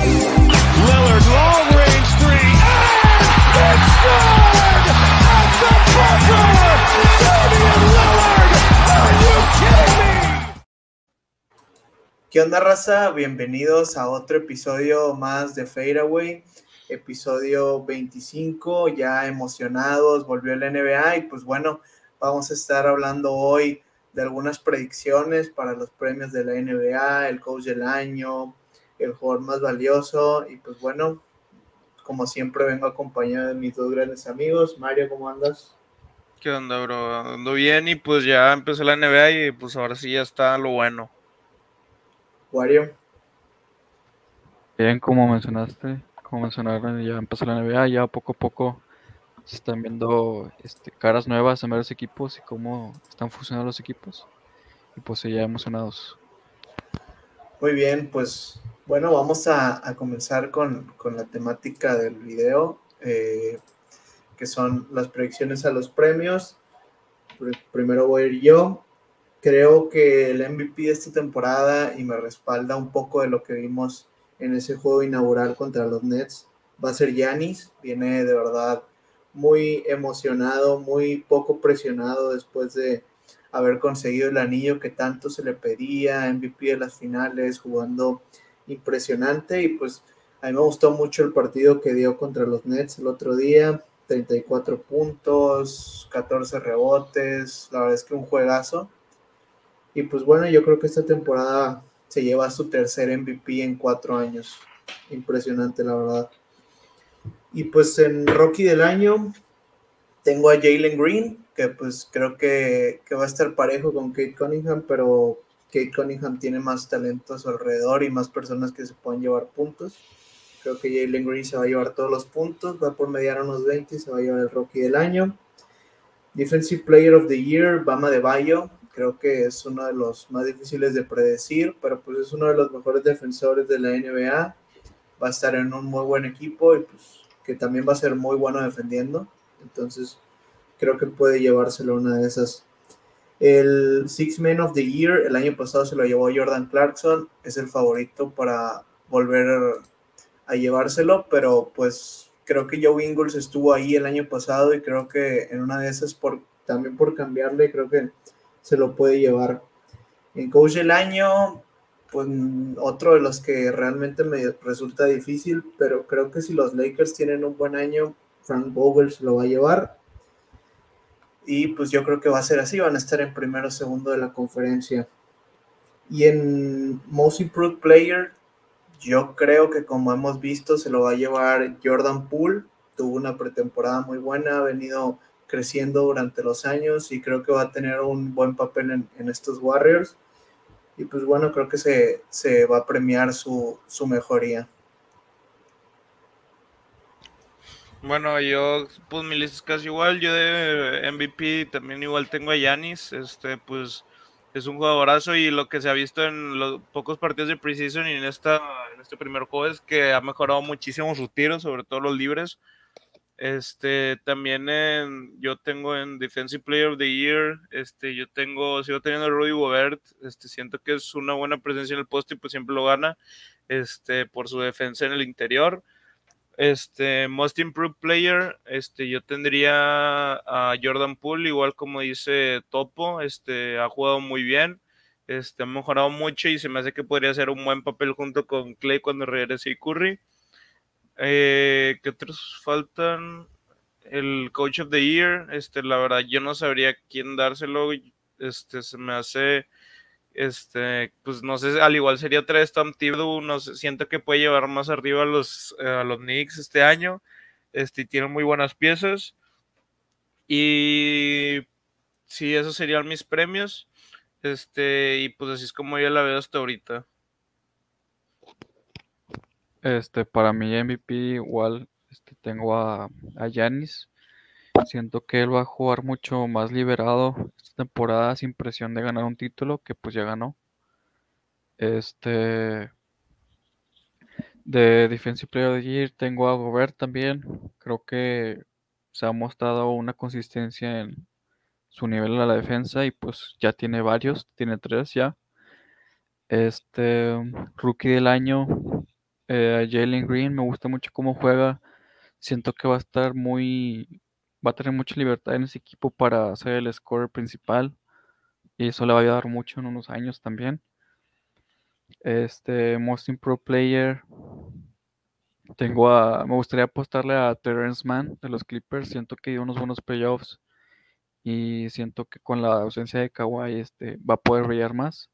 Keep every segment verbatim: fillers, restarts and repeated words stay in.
Lillard, long range three, and it's good! At the buzzer! Damian Lillard! Are you kidding me? ¿Qué onda, raza? Bienvenidos a otro episodio más de Fadeaway, episodio veinticinco, ya emocionados, volvió el N B A y pues bueno, vamos a estar hablando hoy de algunas predicciones para los premios de la N B A, el coach del año, el jugador más valioso y pues bueno, como siempre vengo acompañado de mis dos grandes amigos. Mario, ¿cómo andas? ¿Qué onda, bro? Ando bien y pues ya empezó la N B A y pues ahora sí ya está lo bueno. Wario. Bien, como mencionaste, como mencionaron, ya empezó la N B A, ya poco a poco se están viendo este, caras nuevas en varios equipos y cómo están funcionando los equipos. Y pues sí, ya emocionados. Muy bien, pues bueno, vamos a, a comenzar con, con la temática del video, eh, que son las predicciones a los premios. Pr- Primero voy a ir yo. Creo que el M V P de esta temporada, y me respalda un poco de lo que vimos en ese juego inaugural contra los Nets, va a ser Giannis. Viene de verdad muy emocionado, muy poco presionado después de haber conseguido el anillo que tanto se le pedía, M V P de las finales, jugando impresionante. Y pues a mí me gustó mucho el partido que dio contra los Nets el otro día, treinta y cuatro puntos, catorce rebotes, la verdad es que un juegazo. Y pues bueno, yo creo que esta temporada se lleva su tercer M V P en cuatro años. Impresionante, la verdad. Y pues en Rookie del año tengo a Jalen Green, que pues creo que, que va a estar parejo con Kate Cunningham, pero Kate Cunningham tiene más talento a su alrededor y más personas que se pueden llevar puntos. Creo que Jalen Green se va a llevar todos los puntos, va por mediar unos veinte y se va a llevar el Rookie del año. Defensive Player of the Year, Bama Adebayo. Creo que es uno de los más difíciles de predecir, pero pues es uno de los mejores defensores de la N B A. Va a estar en un muy buen equipo y pues que también va a ser muy bueno defendiendo. Entonces creo que puede llevárselo una de esas. El Six Man of the Year, el año pasado se lo llevó Jordan Clarkson. Es el favorito para volver a llevárselo, pero pues creo que Joe Ingles estuvo ahí el año pasado y creo que en una de esas, por, también por cambiarle, creo que se lo puede llevar. En coach del año, pues otro de los que realmente me resulta difícil, pero creo que si los Lakers tienen un buen año, Frank Vogel se lo va a llevar. Y pues yo creo que va a ser así, van a estar en primero o segundo de la conferencia. Y en Most Improved Player, yo creo que como hemos visto se lo va a llevar Jordan Poole. Tuvo una pretemporada muy buena, ha venido creciendo durante los años y creo que va a tener un buen papel en, en estos Warriors. Y pues bueno, creo que se, se va a premiar su, su mejoría. Bueno, yo, pues mi lista es casi igual. Yo de M V P también igual tengo a Giannis. Este, pues es un jugadorazo y lo que se ha visto en los pocos partidos de preseason y en esta, en este primer juego es que ha mejorado muchísimo sus tiros, sobre todo los libres. Este, también en, yo tengo en Defensive Player of the Year, este, yo tengo, sigo teniendo a Rudy Gobert. Este, siento que es una buena presencia en el poste y pues siempre lo gana, este, por su defensa en el interior. Este, Most Improved Player, este, yo tendría a Jordan Poole, igual como dice Topo, este, ha jugado muy bien, este, ha mejorado mucho y se me hace que podría hacer un buen papel junto con Clay cuando regrese y Curry. Eh, ¿qué otros faltan? El Coach of the Year, este, la verdad, yo no sabría quién dárselo, este, se me hace, este, pues no sé, al igual sería otra vez Tom Thibodeau, no sé, siento que puede llevar más arriba a los, a los Knicks este año, este, tiene muy buenas piezas, y sí, esos serían mis premios, este, y pues así es como yo la veo hasta ahorita. Este, para mi M V P igual este, tengo a, a Giannis. Siento que él va a jugar mucho más liberado esta temporada sin presión de ganar un título que pues ya ganó. Este, de Defensive Player of the Year tengo a Gobert también. Creo que se ha mostrado una consistencia en su nivel a la defensa y pues ya tiene varios, tiene tres ya. Este, Rookie del año, Eh, a Jalen Green me gusta mucho cómo juega. Siento que va a estar muy, va a tener mucha libertad en ese equipo para ser el scorer principal y eso le va a ayudar mucho en unos años también. Este, Most Improved Player, tengo a, me gustaría apostarle a Terrence Mann de los Clippers. Siento que dio unos buenos playoffs y siento que con la ausencia de Kawhi, este, va a poder brillar más.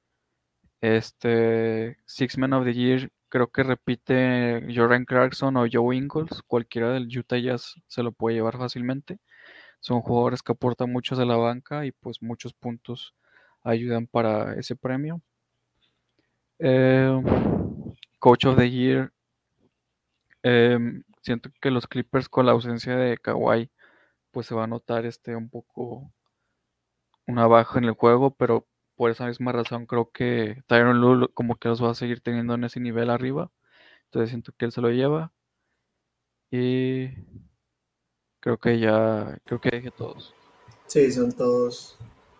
Este, Six Man of the Year, creo que repite Jordan Clarkson o Joe Ingles, cualquiera del Utah Jazz se lo puede llevar fácilmente. Son jugadores que aportan muchos de la banca y pues muchos puntos ayudan para ese premio. Eh, Coach of the Year, em, siento que los Clippers con la ausencia de Kawhi pues se va a notar este un poco una baja en el juego, pero por esa misma razón creo que Tyronn Lue como que los va a seguir teniendo en ese nivel arriba. Entonces siento que él se lo lleva y creo que ya, creo que dije todos. Sí, son todos.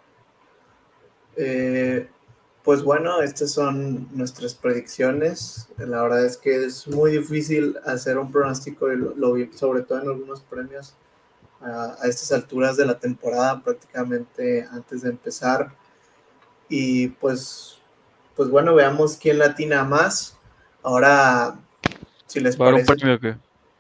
Eh, pues bueno, estas son nuestras predicciones. La verdad es que es muy difícil hacer un pronóstico, y lo, lo vi sobre todo en algunos premios a, a estas alturas de la temporada, prácticamente antes de empezar. Y pues, pues bueno, veamos quién latina más. Ahora, si les ¿Va a haber un parece, premio que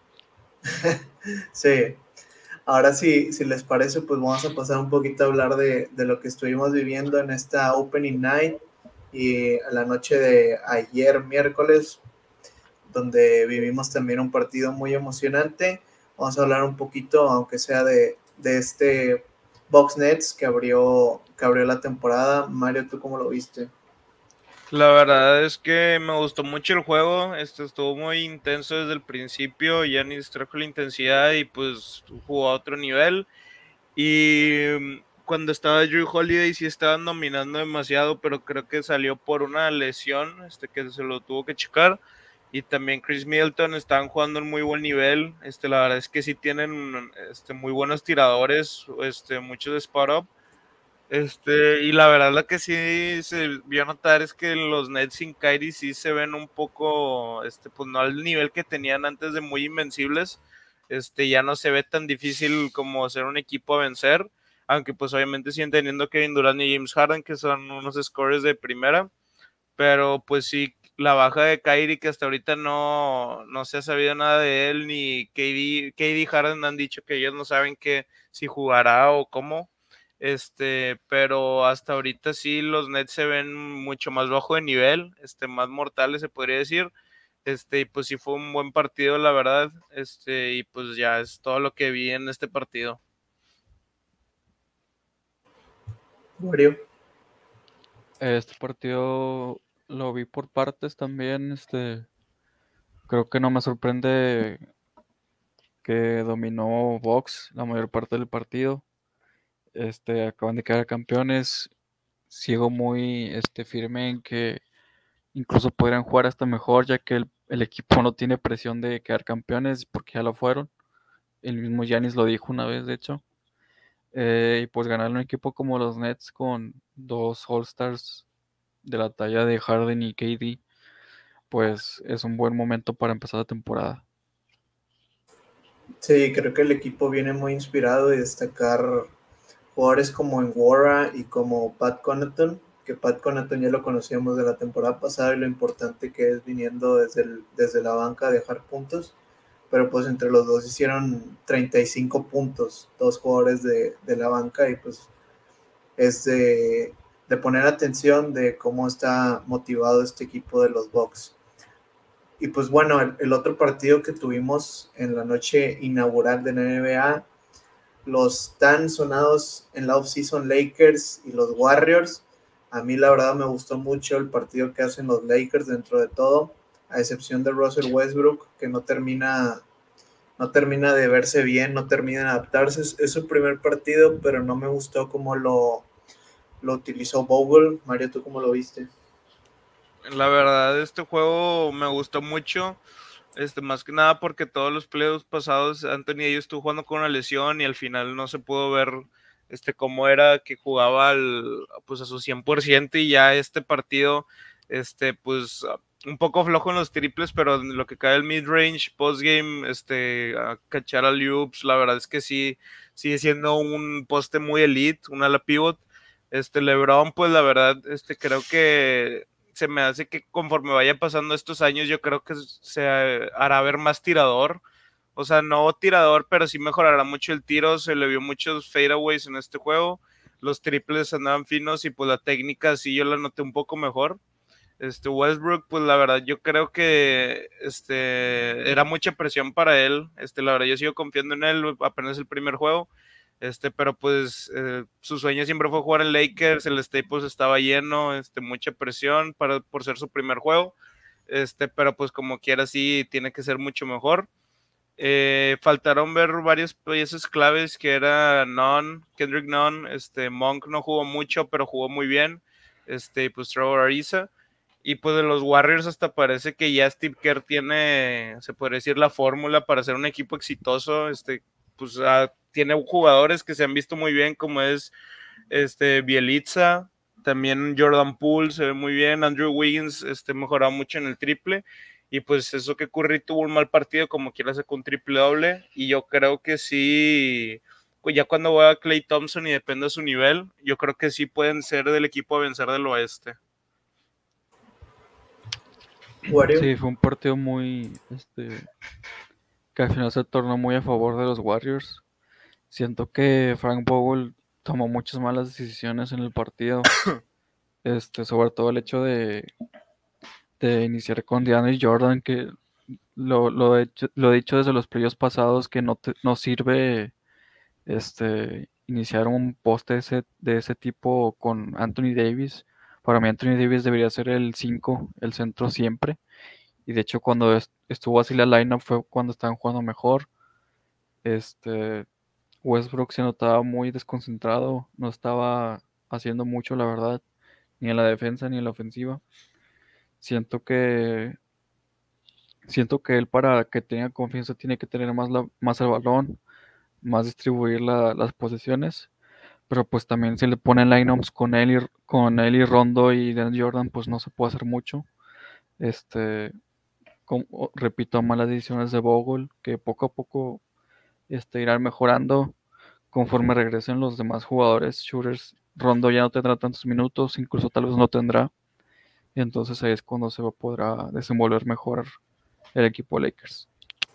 sí. Ahora sí, si les parece, pues vamos a pasar un poquito a hablar de, de lo que estuvimos viviendo en esta Opening Night y a la noche de ayer miércoles, donde vivimos también un partido muy emocionante. Vamos a hablar un poquito, aunque sea de, de este Bucks Nets que abrió, que abrió la temporada. Mario, ¿tú cómo lo viste? La verdad es que me gustó mucho el juego, este estuvo muy intenso desde el principio, Giannis trajo la intensidad y pues jugó a otro nivel. Y mm, cuando estaba Drew Holiday sí estaban dominando demasiado, pero creo que salió por una lesión, este que se lo tuvo que checar. Y también Chris Middleton estaban jugando en muy buen nivel. Este, la verdad es que sí tienen este, muy buenos tiradores, este, muchos de spot up. Este, y la verdad lo que sí se vio a notar es que los Nets sin Kyrie sí se ven un poco, este, pues no al nivel que tenían antes de muy invencibles. Este, ya no se ve tan difícil como ser un equipo a vencer, aunque pues obviamente siguen teniendo Kevin Durant y James Harden, que son unos scorers de primera, pero pues sí, la baja de Kyrie, que hasta ahorita no, no se ha sabido nada de él, ni K D, K D Harden han dicho que ellos no saben que si jugará o cómo. Este, pero hasta ahorita sí los Nets se ven mucho más bajo de nivel, este, más mortales se podría decir. Este, y pues sí fue un buen partido, la verdad. Este, y pues ya es todo lo que vi en este partido. Mario. este partido lo vi por partes también, este, creo que no me sorprende que dominó Box la mayor parte del partido. Este, acaban de quedar campeones. Sigo muy este, firme en que incluso podrían jugar hasta mejor, ya que el, el equipo no tiene presión de quedar campeones porque ya lo fueron. El mismo Giannis lo dijo una vez, de hecho. Eh, y pues ganar un equipo como los Nets con dos All-Stars de la talla de Harden y K D, pues es un buen momento para empezar la temporada. Sí, creo que el equipo viene muy inspirado y destacar jugadores como Nwora y como Pat Connaughton, que Pat Connaughton ya lo conocíamos de la temporada pasada y lo importante que es viniendo desde, el, desde la banca a dejar puntos, pero pues entre los dos hicieron treinta y cinco puntos, dos jugadores de, de la banca, y pues es de, de poner atención de cómo está motivado este equipo de los Bucks. Y pues bueno, el, el otro partido que tuvimos en la noche inaugural de la N B A, los tan sonados en la offseason Lakers y los Warriors. A mí la verdad me gustó mucho el partido que hacen los Lakers dentro de todo, a excepción de Russell Westbrook, que no termina, no termina de verse bien, no termina de adaptarse. Es, es su primer partido, pero no me gustó cómo lo, lo utilizó Bogle. Mario, ¿tú cómo lo viste? La verdad, este juego me gustó mucho. Este, más que nada porque todos los playoffs pasados Anthony ellos estuvo jugando con una lesión y al final no se pudo ver este cómo era que jugaba al, pues a su cien por ciento, y ya este partido este pues un poco flojo en los triples, pero en lo que cae el mid-range, post-game, este, a cachar al loops, la verdad es que sí, sigue siendo un poste muy elite, un ala pivot. Este, LeBron, pues la verdad, este, creo que se me hace que conforme vaya pasando estos años, yo creo que se hará ver más tirador. O sea, no tirador, pero sí mejorará mucho el tiro. Se le vio muchos fadeaways en este juego. Los triples andaban finos y pues la técnica sí yo la noté un poco mejor. Este Westbrook, pues la verdad yo creo que este era mucha presión para él. Este, la verdad yo sigo confiando en él, apenas el primer juego. Este, pero pues eh, su sueño siempre fue jugar en Lakers, el Staples estaba lleno, este, mucha presión para, por ser su primer juego. Este, pero pues como quiera sí tiene que ser mucho mejor. Eh, faltaron ver varias piezas claves que era Nunn, Kendrick Nunn, este, Monk no jugó mucho, pero jugó muy bien, este, pues Trevor Ariza, y pues de los Warriors hasta parece que ya Steve Kerr tiene, se podría decir, la fórmula para ser un equipo exitoso, este, pues uh, tiene jugadores que se han visto muy bien, como es este, Bielitsa, también Jordan Poole se ve muy bien, Andrew Wiggins este, mejorado mucho en el triple, y pues eso que Curry tuvo un mal partido, como quiera sacó un triple doble, y yo creo que sí, pues ya cuando vaya Klay Thompson y depende de su nivel, yo creo que sí pueden ser del equipo a vencer del oeste. Wario. Sí, fue un partido muy, este, que al final se tornó muy a favor de los Warriors. Siento que Frank Vogel tomó muchas malas decisiones en el partido. Este, sobre todo el hecho de, de iniciar con DeAndre Jordan, que lo, lo, he hecho- lo he dicho desde los playoffs pasados, que no, te- no sirve este, iniciar un poste de ese, de ese tipo con Anthony Davis. Para mí Anthony Davis debería ser el cinco, el centro siempre. Y de hecho cuando est- estuvo así la lineup fue cuando estaban jugando mejor. Este, Westbrook se notaba muy desconcentrado, no estaba haciendo mucho, la verdad, ni en la defensa ni en la ofensiva. Siento que siento que él para que tenga confianza tiene que tener más, la- más el balón, más distribuir la- las posesiones, pero pues también si le ponen lineups con él y, con él y Rondo y Dan Jordan, pues no se puede hacer mucho. Este, como- repito, malas decisiones de Vogel, que poco a poco este, irán mejorando conforme regresen los demás jugadores shooters. Rondo ya no tendrá tantos minutos, incluso tal vez no tendrá. Y entonces ahí es cuando se podrá desenvolver mejor el equipo Lakers.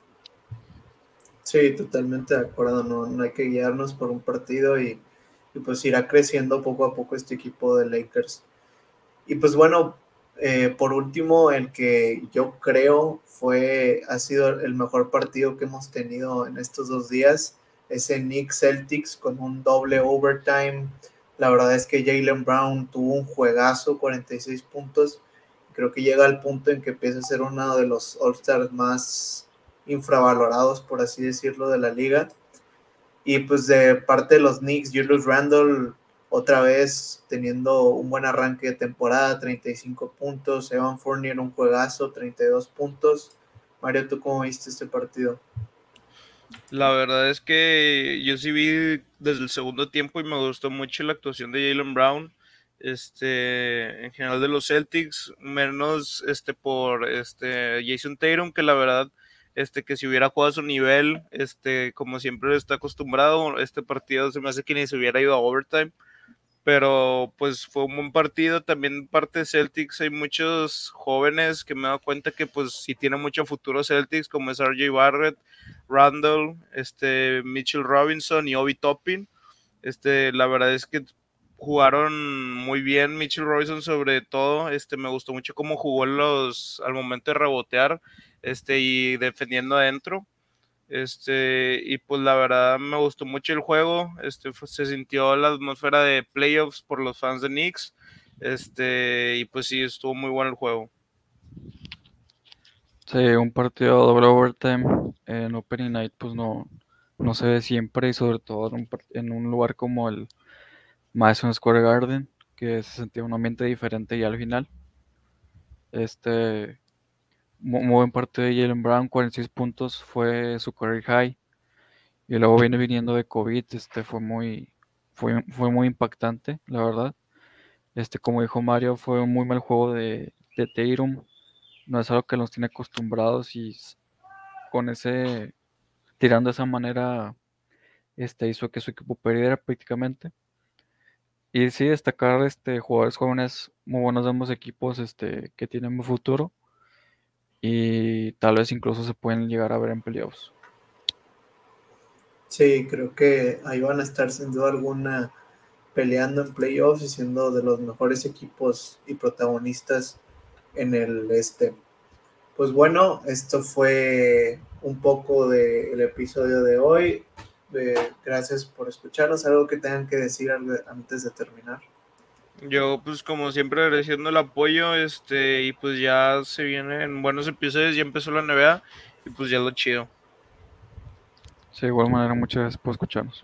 Sí, totalmente de acuerdo, no, no hay que guiarnos por un partido y, y pues irá creciendo poco a poco este equipo de Lakers. Y pues bueno, eh, por último, el que yo creo fue, ha sido el mejor partido que hemos tenido en estos dos días, ese Knicks Celtics con un doble overtime. La verdad es que Jaylen Brown tuvo un juegazo, cuarenta y seis puntos. Creo que llega al punto en que empieza a ser uno de los All-Stars más infravalorados, por así decirlo, de la liga. Y pues de parte de los Knicks, Julius Randle otra vez teniendo un buen arranque de temporada, treinta y cinco puntos. Evan Fournier un juegazo, treinta y dos puntos. Mario, ¿tú cómo viste este partido? La verdad es que yo sí vi desde el segundo tiempo y me gustó mucho la actuación de Jaylen Brown. Este, en general de los Celtics, menos este por este Jason Tatum, que la verdad, este, que si hubiera jugado a su nivel, este, como siempre está acostumbrado, este partido se me hace que ni se hubiera ido a overtime. Pero pues fue un buen partido, también parte de Celtics hay muchos jóvenes que me he dado cuenta que pues sí tienen mucho futuro Celtics, como es R J Barrett, Randall, este, Mitchell Robinson y Obi Toppin. Este, la verdad es que jugaron muy bien Mitchell Robinson sobre todo, este, me gustó mucho cómo jugó los, al momento de rebotear, este, y defendiendo adentro. Este, y pues la verdad me gustó mucho el juego. Este, fue- se sintió la atmósfera de playoffs por los fans de Knicks. Este, y pues sí, estuvo muy bueno el juego. Sí, un partido doble overtime en Opening Night pues no, no se ve siempre y sobre todo en un, par- en un lugar como el Madison Square Garden, que se sentía un ambiente diferente ya al final. Este, mu- muy buen partido de Jalen Brown, cuarenta y seis puntos fue su career high. Y luego viene viniendo de COVID, este fue muy, fue, fue muy impactante, la verdad. Este, como dijo Mario, fue un muy mal juego de, de Tatum. no es algo que nos tiene acostumbrados y s- con ese, tirando de esa manera, este, hizo que su equipo perdiera prácticamente. Y sí, destacar este, jugadores jóvenes muy buenos de ambos equipos este, que tienen muy futuro y tal vez incluso se pueden llegar a ver en playoffs. Sí, creo que ahí van a estar sin duda alguna peleando en playoffs y siendo de los mejores equipos y protagonistas en el este. Pues bueno, esto fue un poco del episodio de hoy. Eh, gracias por escucharnos. ¿Algo que tengan que decir al- antes de terminar? Yo, pues como siempre, agradeciendo el apoyo, este, y pues ya se vienen buenos episodios, ya empezó la N B A, y pues ya es lo chido. Sí, de igual manera, muchas gracias por escucharnos.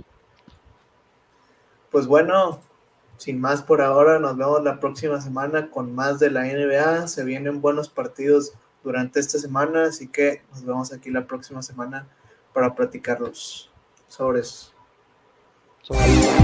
Pues bueno, sin más por ahora, nos vemos la próxima semana con más de la N B A. Se vienen buenos partidos durante esta semana, así que nos vemos aquí la próxima semana para platicarlos. Sobres. Sobre-